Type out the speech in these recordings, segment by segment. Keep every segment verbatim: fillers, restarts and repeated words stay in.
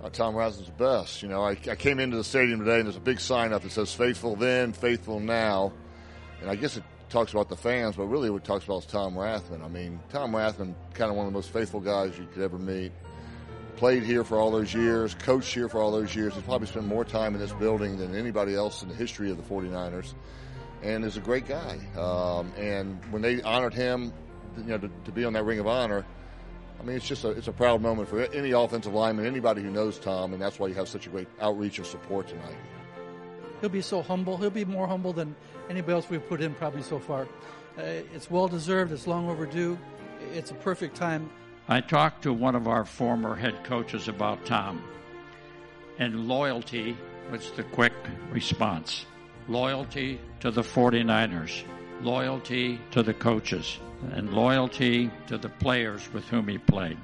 Uh, Tom Rathman's the best. You know, I, I came into the stadium today, and there's a big sign up that says "Faithful Then, Faithful Now," and I guess it talks about the fans, but really what it talks about is Tom Rathman. I mean, Tom Rathman, kind of one of the most faithful guys you could ever meet. Played here for all those years, coached here for all those years. He's probably spent more time in this building than anybody else in the history of the forty-niners, and is a great guy. Um, and when they honored him, you know, to, to be on that Ring of Honor, I mean, it's just a it's a proud moment for any offensive lineman, anybody who knows Tom, and that's why you have such a great outreach and support tonight. He'll be so humble. He'll be more humble than anybody else we've put in probably so far. Uh, it's well-deserved. It's long overdue. It's a perfect time. I talked to one of our former head coaches about Tom, and loyalty was the quick response. Loyalty to the forty-niners, loyalty to the coaches, and loyalty to the players with whom he played.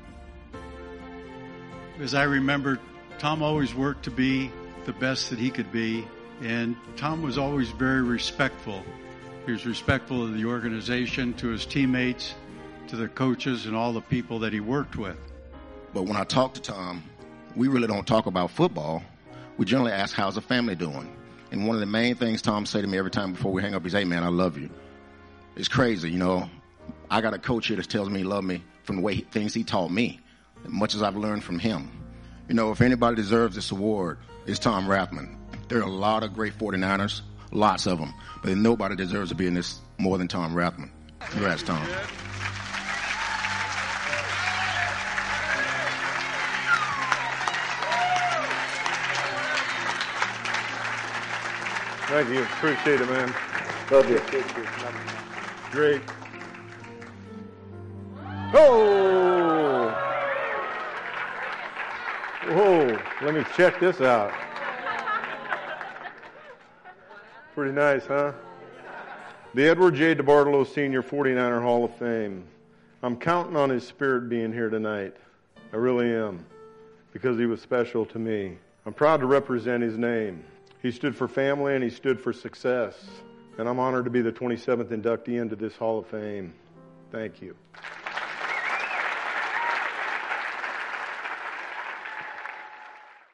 As I remember, Tom always worked to be the best that he could be, and Tom was always very respectful. He was respectful of the organization, to his teammates, to the coaches, and all the people that he worked with. But when I talk to Tom, we really don't talk about football. We generally ask, how's the family doing? And one of the main things Tom say to me every time before we hang up is, hey, man, I love you. It's crazy, you know. I got a coach here that tells me he loves me from the way he, things he taught me, as much as I've learned from him. You know, if anybody deserves this award, it's Tom Rathman. There are a lot of great forty-niners, lots of them, but nobody deserves to be in this more than Tom Rathman. Congrats, Tom. Thank you. Appreciate it, man. Love you. Great. Oh! Whoa. Let me check this out. Pretty nice, huh? The Edward J. DeBartolo Senior forty-niner Hall of Fame. I'm counting on his spirit being here tonight. I really am. Because he was special to me. I'm proud to represent his name. He stood for family and he stood for success. And I'm honored to be the twenty-seventh inductee into this Hall of Fame. Thank you.